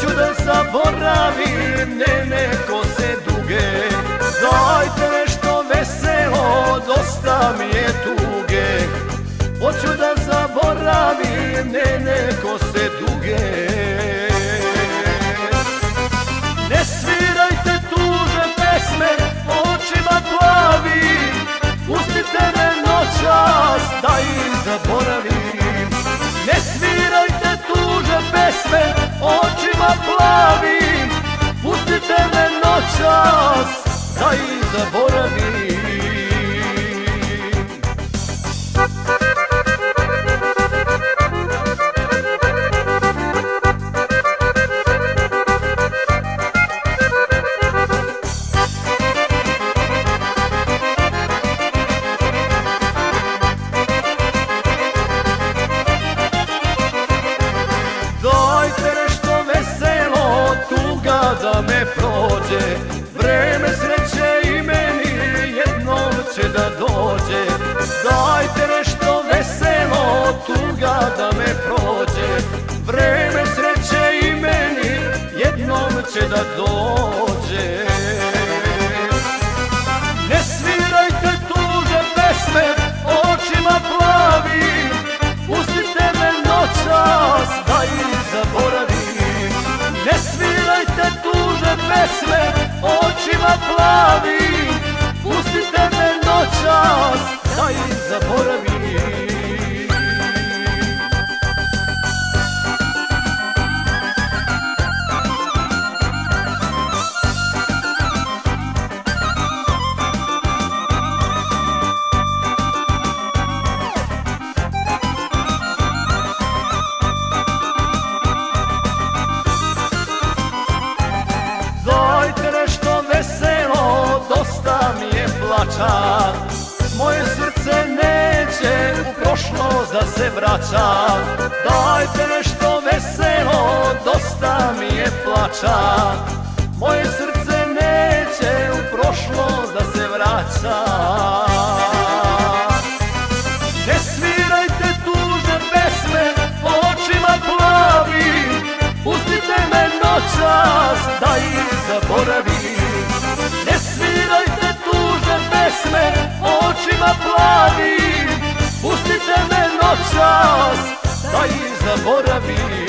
Hoću da zaboravim njene kose duge. Dajte nešto veselo, dosta mi je tuge. Hoću da zaboravim njene kose duge. Ne svirajte tužne pesme očima plavim, pustite me noćas da ih zaboravim. Ne svirajte tužne pesme očima plavim, pustite me noćas da ih zaboravim. Dajte nešto veselo, tuga da me prođe. Vreme sreće i meni jednom će da dođe. Dajte nešto veselo, tuga da me prođe. Vreme sreće i meni jednom će da dođe. Ne svirajte tužne pesme očima plavim, pustite me noćas da ih zaboravim. Ne svirajte tužne pesme očima plavim, pustite me noćas da ih zaboravim. Dajte nešto veselo, dosta mi je plača. Moje srce neće u prošlost da se vraća. Dajte nešto veselo, dosta mi je plača. Moje srce neće u prošlost da se vraća. Ne svirajte tužne pesme očima plavim, pustite me noćas da ih zaboravim. Ne svirajte tužne pesme očima plavim, pustite me noćas da ih zaboravim.